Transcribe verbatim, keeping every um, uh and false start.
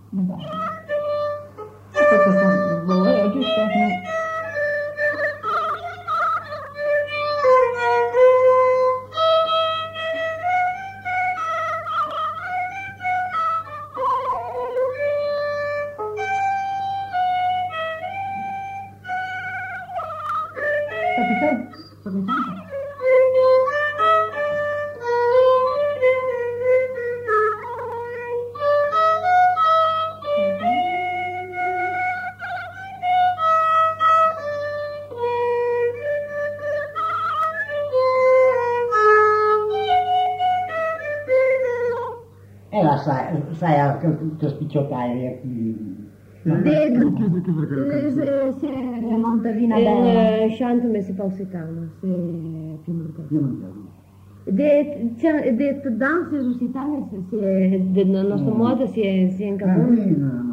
Da. Questo sono è giusto. Sai, sai che, che spicciottare Se Montevina bella Shantume si pausitano, se Piemontese. De, de, de danse suscitane, se, se, de nostro modo si è, si è in capo.